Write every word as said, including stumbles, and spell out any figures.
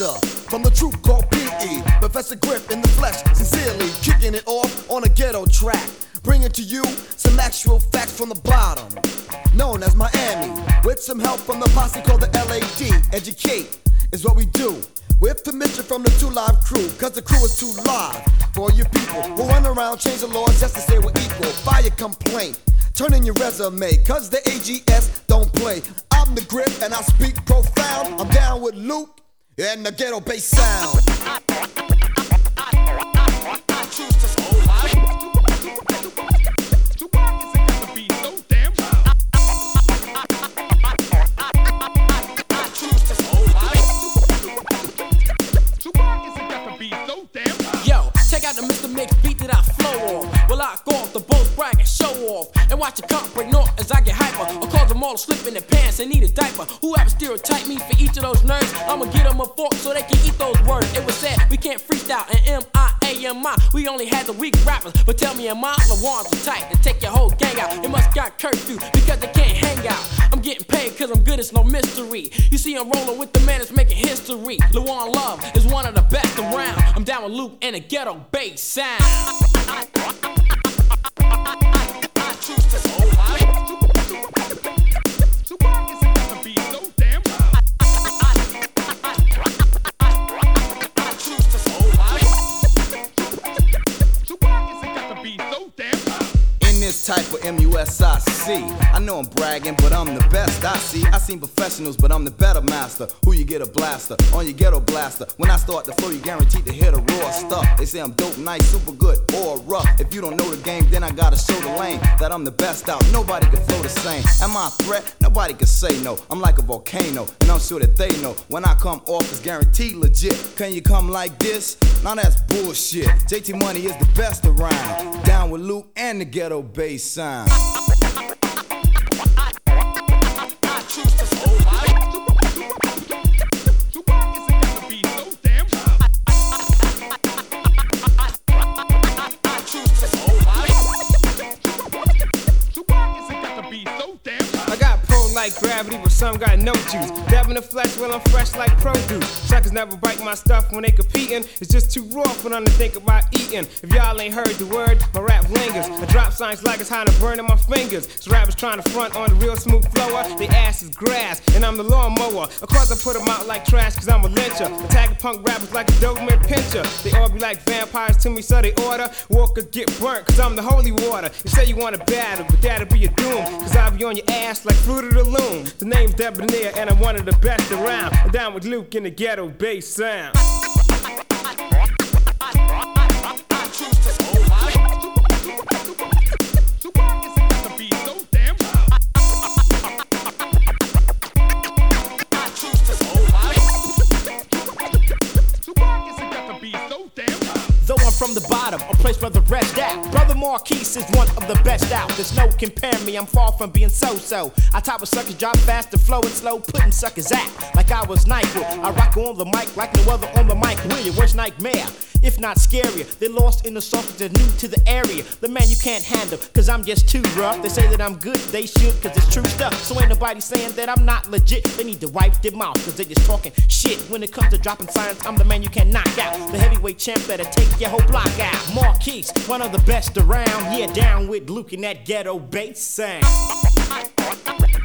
master from the troop called P E. Professor Griff in the flesh, sincerely kicking it off on a ghetto track. Bringing to you some actual facts from the bottom, known as Miami, with some help from the posse called the L A D. Educate is what we do, with permission from the two live crew, cause the crew is too live. For you people who run around, change the laws just to say we're equal. File your complaint, turn in your resume, cause the A G S don't play. I'm the Grip and I speak profound. I'm down with Luke and the ghetto bass sound. I choose to hold my check out the Mister Mix beat that I flow off. Well, I go off the both brag and show off. And watch the cop break north as I get hyper. Or cause them all to slip in their pants and need a diaper. Whoever stereotype me for each of those nerds, I'ma get them a fork so they can eat those words. It was said we can't freestyle in M I A M I. We only had the weak rappers. But tell me, am I? LaWan's so tight to take your whole gang out. It must got curfew because they can't hang out. I'm getting paid cause I'm good, it's no mystery. You see I'm rolling with the man that's making history. LaWan Love is one of the best around. I'm down with Luke and the ghetto bass sound. I choose to hold my Tupac is about to be so damn loud. I choose to hold my Tupac is about to be so damn loud. In this type of M U S I C, I know I'm bragging, but I'm the best I see. I seen professionals, but I'm the better master. Who you get a blaster on your ghetto blaster. When I start the flow, you guaranteed to hear the raw stuff. They say I'm dope, nice, super good, or rough. If you don't know the game, then I gotta show the lane that I'm the best out. Nobody can flow the same. Am I a threat? Nobody can say no. I'm like a volcano, and I'm sure that they know when I come off, it's guaranteed legit. Can you come like this? Now that's bullshit. J T Money is the best around. Down with Luke and the ghetto bass sound. Like gravity, but some got no juice. Dab in the flesh while I'm fresh like produce. Suckers never bite my stuff when they competing. It's just too raw for them to think about eating. If y'all ain't heard the word, my rap lingers. I drop signs like it's hot and burning my fingers. So rappers trying to front on the real smooth flower. They ass is grass, and I'm the lawnmower. Of course I put them out like trash, cause I'm a lyncher. Attacking punk rappers like a Doberman pincher. They all be like vampires to me, so they order. Walk or get burnt, cause I'm the holy water. You say you want to battle, but that'll be your doom. Cause I'll be on your ass like Fruit of the Loom. The name's Debonair and I'm one of the best around. I'm down with Luke in the ghetto bass sound. Though I'm from the bottom, a place where the rest out. Brother Marquise is one of the best out. There's no comparing me, I'm far from being so-so. I top of suckers, drop fast and flow and slow, putting suckers out like I was Nyquil. I rock on the mic like no other on the mic. We're your worst nightmare, if not scarier. They're lost in the sauce, they're new to the area. The man you can't handle, cause I'm just too rough. They say that I'm good, they should, cause it's true stuff. So ain't nobody saying that I'm not legit. They need to wipe their mouth, cause they just talking shit. When it comes to dropping science, I'm the man you can't knock out. The heavyweight champ that'll take your whole block out. Marquise, one of the best around. Yeah, down with Luke in that ghetto bass sound.